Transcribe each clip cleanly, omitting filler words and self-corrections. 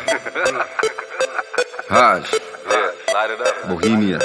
Hajj. Yeah, light it up. Bohemia.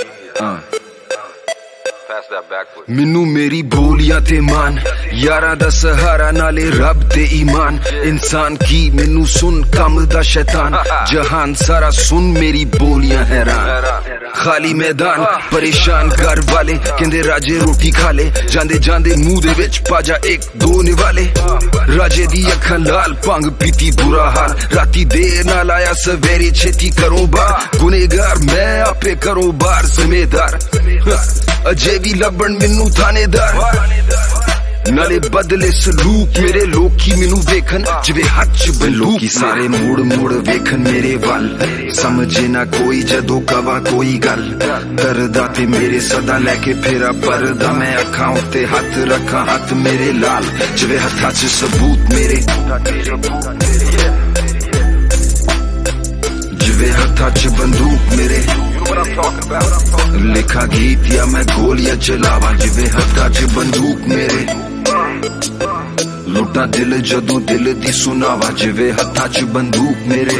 Pass that backwards. Minnu meri boliyan te maan, yaran da sahara naale rab te iman. इंसान की मैनू सुन कम दा शैतान, जहान सारा सुन मेरी बोलियां हैरान। खाली मैदान परेशान घर वाले कहंदे राजे रोटी खा ले, जांदे जांदे मुंह दे विच पाजा एक दो निवाले। राजे दी अखां लाल भंग पीती बुरा हाल, राती देर नाल आया सवेरे छेती करो बार। गुनेगार मैं आपे करो बार जिम्मेदार, अजे भी लबन मैनू थानेदार। नाले बदले सलूक मेरे लोकी मैनू वेखन, जिवे हथ च बंदूक। सारे मुड़ मुड़ वेखन मेरे वल, समझे ना कोई जदों कवा कोई गल। दर्दा ते मेरे सदा लैके फेरा परदा, मैं अखां उत्ते हथ रखा हथ मेरे लाल, जिवे हत्था च सबूत मेरे, जिवे हत्था च बंदूक मेरे। लिखा गीत या मैं गोलियां चलावा, जिवे हत्था च बंदूक मेरे। लुटा दिल जदों दिल दी सुनावा, जिवे हत्था च बंदूक मेरे।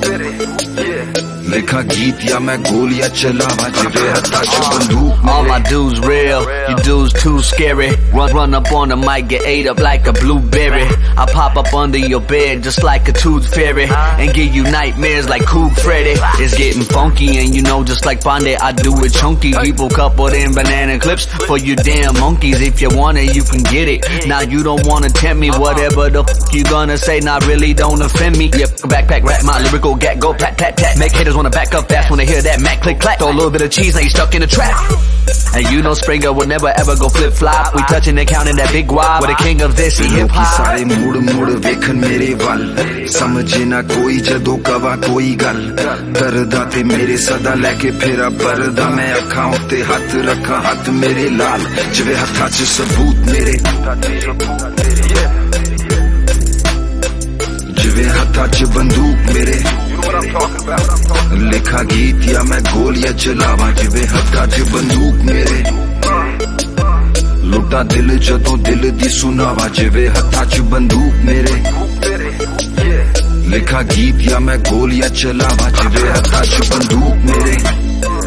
लिखा गीत या मैं गोलियां चलावा, जिवे हत्था च बंदूक मेरे। All my dudes real, you dudes too scary. Run up on the mic, get ate up like a blueberry. I pop up under your bed just like a tooth fairy, and give you nightmares like Cool Freddy. It's getting funky and you know just like Fonde, I do it chunky. People coupled in banana clips for you damn monkeys. If you want it, you can get it. Now you don't wanna tempt me, whatever the f you gonna say, not really don't offend me. Yeah, backpack rap, my lyrical gat go pat tat tat. Make haters wanna back up fast when they hear that Mac click clack. Throw a little bit of cheese, now you stuck in a trap. And you know Springer would never ever go flip flop. We touching and counting that big wad. We're the king of this hip hop. सारे मुड़ मुड़ वेखन मेरे वल, समझे ना कोई जदों कवा कोई गल। दर्दा ते मेरे सदा लैके फेरा परदा, मैं अखां उत्ते हथ रखा हथ मेरे लाल, जिवे हत्था च सबूत मेरे, जिवे हत्था च बंदूक मेरे। लिखा गीत या मैं गोलियां चलावा, जिवे हत्था च बंदूक मेरे। लुटा दिल जदों दिल दी सुनावा, जिवे हत्था च बंदूक मेरे। लिखा गीत या मैं गोलियां चलावा, जिवे हत्था च बंदूक मेरे।